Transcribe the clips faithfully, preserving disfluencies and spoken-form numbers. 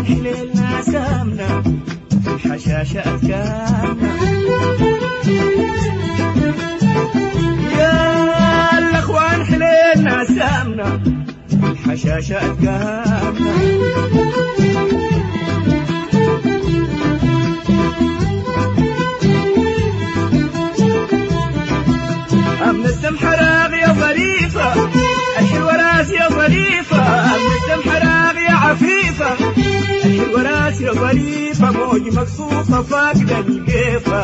حليلنا سامنا في الحشاشة أتكامنا. يا الأخوان حليلنا سامنا في الحشاشة أتكامنا. أمن السمح راغ يا ظريفة الحلوة راس يا ظريفة. أمن السمح راغ يا عفيفة الحلوة راس يا ظريفة. موج مقصوصة فاقدة القيفة.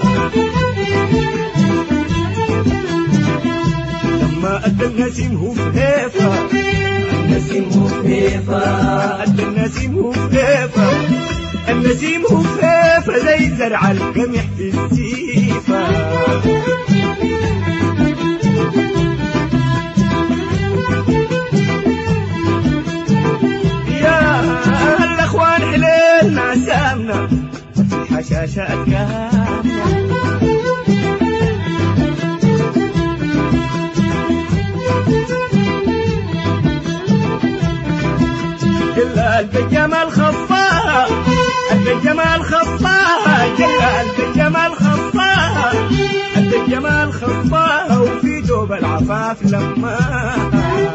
لما أدى النسيم هو في هيفة. النسيم هو في هيفة. أدى النسيم هو في هيفة. النسيم هو في هيفة زي زرع القمح في السيفة. سامنا في الحشاشة أتكامنا. جلال بالجمال خصاها الجمال خصاها. جلال بالجمال خصاها الجمال خصاها. وفي دوب العفاف لماها.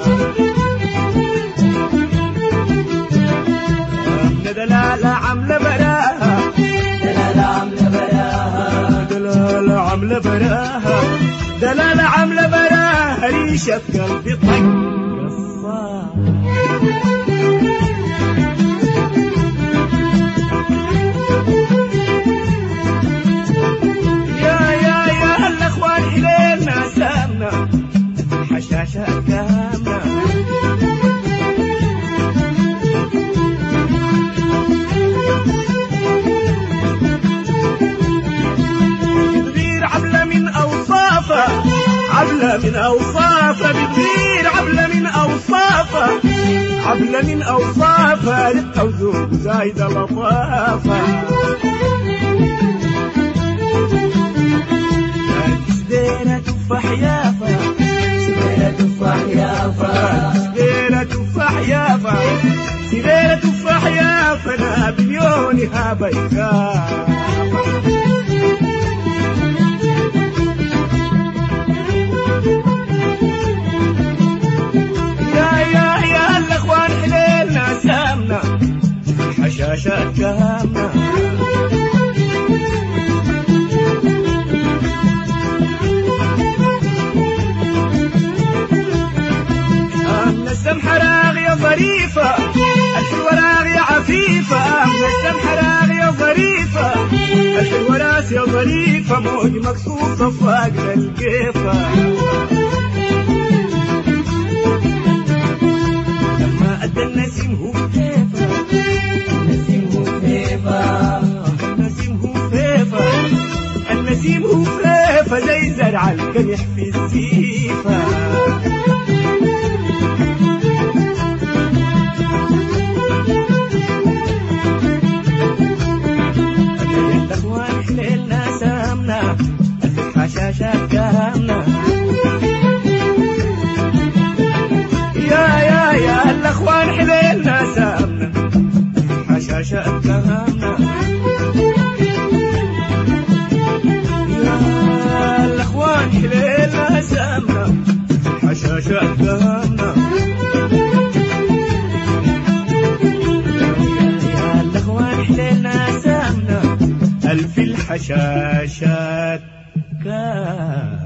دلالة عملة براها. دلالة عملة براها. دلالة عملة براها. دلالة عملة براها. ريشة في قلبي طق قصاها. يا يا يا الأخوان حليلنا سامنا الحشاشة أتكامنا. عبلة من أوصافها بتطير. عبلة من أوصافها. عبلة من أوصافها رقة وذوق زايدة لطافة. سديرة تفاح يافا. سديرة تفاح يافا. سديرة تفاح يافا. سديرة تفاح يافا. نابليونها بيخافة. الحشاشة أتكامنا. أمن السمح راغ يا ظريفة الحلوة راغ يا عفيفة. أمن السمح راغ يا ظريفة الحلوة راس يا ظريفة. موج مقصوصة فاقدة القيفة. لما أدى النسيم هو في هيفة. النسيم هو في هيفة. النسيم هو في هيفة. النسيم هو في هيفة زي زرع القمح في السيفة. الأخوان حليلنا سامنا في الحشاشة أتكامنا. يا يا يا الأخوان حليلنا سامنا الحشاشة أتكامنا. يا الأخوان حليلنا سامنا الحشاشة أتكامنا. يا الأخوان حليلنا سامنا الف الحشاشات كامنا.